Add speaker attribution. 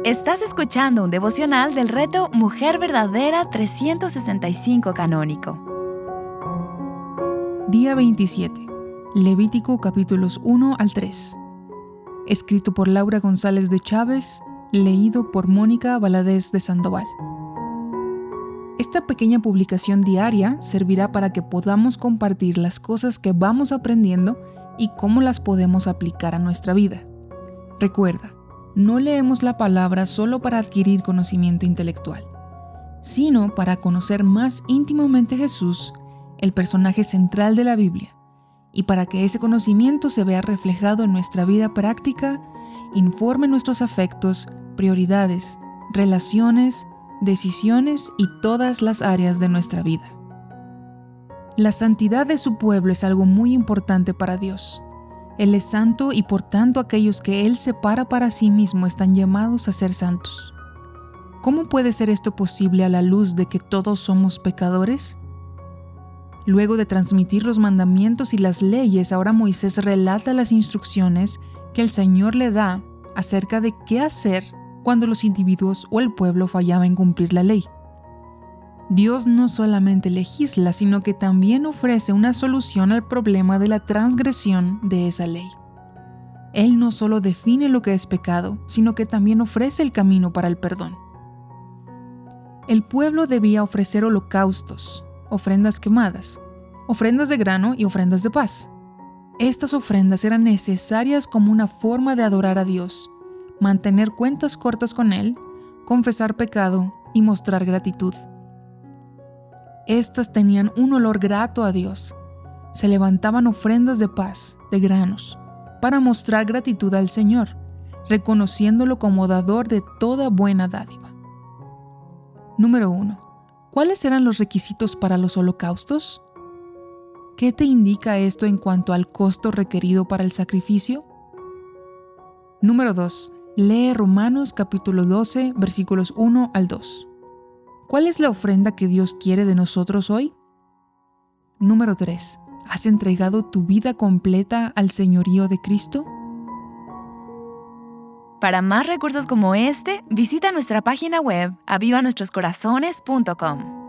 Speaker 1: Estás escuchando un devocional del reto Mujer Verdadera 365 Canónico.
Speaker 2: Día 27. Levítico capítulos 1 al 3. Escrito por Laura González de Chávez, leído por Mónica Valadez de Sandoval. Esta pequeña publicación diaria servirá para que podamos compartir las cosas que vamos aprendiendo y cómo las podemos aplicar a nuestra vida. Recuerda, no leemos la palabra solo para adquirir conocimiento intelectual, sino para conocer más íntimamente a Jesús, el personaje central de la Biblia, y para que ese conocimiento se vea reflejado en nuestra vida práctica, informe nuestros afectos, prioridades, relaciones, decisiones y todas las áreas de nuestra vida. La santidad de su pueblo es algo muy importante para Dios. Él es santo y por tanto aquellos que Él separa para sí mismo están llamados a ser santos. ¿Cómo puede ser esto posible a la luz de que todos somos pecadores? Luego de transmitir los mandamientos y las leyes, ahora Moisés relata las instrucciones que el Señor le da acerca de qué hacer cuando los individuos o el pueblo fallaba en cumplir la ley. Dios no solamente legisla, sino que también ofrece una solución al problema de la transgresión de esa ley. Él no solo define lo que es pecado, sino que también ofrece el camino para el perdón. El pueblo debía ofrecer holocaustos, ofrendas quemadas, ofrendas de grano y ofrendas de paz. Estas ofrendas eran necesarias como una forma de adorar a Dios, mantener cuentas cortas con Él, confesar pecado y mostrar gratitud. Estas tenían un olor grato a Dios. Se levantaban ofrendas de paz, de granos, para mostrar gratitud al Señor, reconociéndolo como dador de toda buena dádiva. Número 1. ¿Cuáles eran los requisitos para los holocaustos? ¿Qué te indica esto en cuanto al costo requerido para el sacrificio? Número 2. Lee Romanos capítulo 12, versículos 1 al 2. ¿Cuál es la ofrenda que Dios quiere de nosotros hoy? Número 3. ¿Has entregado tu vida completa al señorío de Cristo?
Speaker 1: Para más recursos como este, visita nuestra página web avivanuestroscorazones.com.